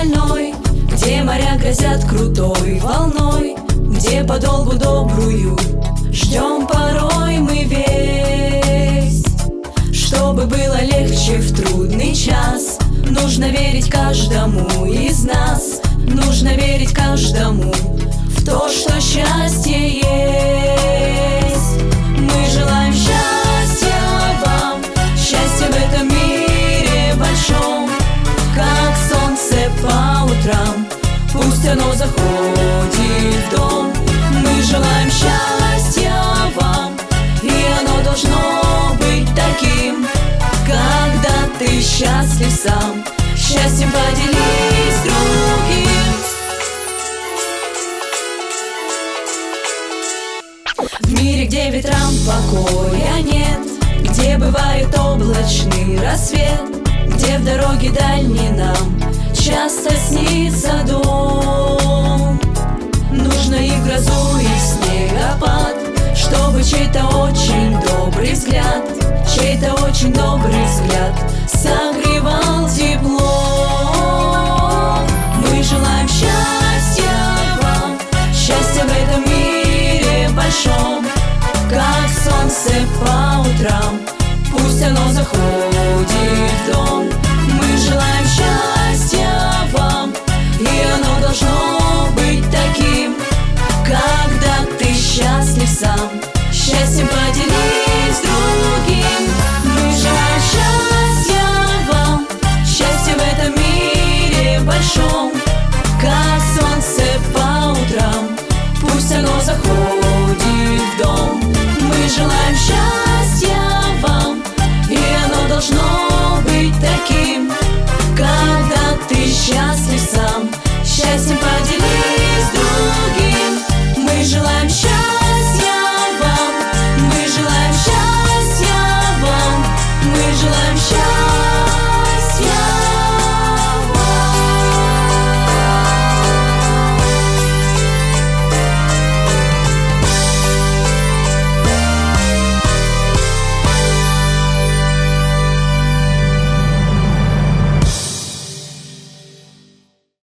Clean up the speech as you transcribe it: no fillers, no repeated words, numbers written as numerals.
шальной, где моря грозят крутой волной, где подолгу добрую ждем порой мы весть. Чтобы было легче в трудный час, нужно верить каждому из нас, нужно верить каждому в то, что счастье есть. Мы желаем счастья вам, счастья в этом мире большом, как солнце по утрам, пусть оно заходит в дом. Мы желаем счастья вам, и оно должно быть таким, когда ты счастлив сам, счастьем поделись с другим. В мире, где ветрам покоя нет, где бывает облачный рассвет, где в дороге дальней нам часто снится дом,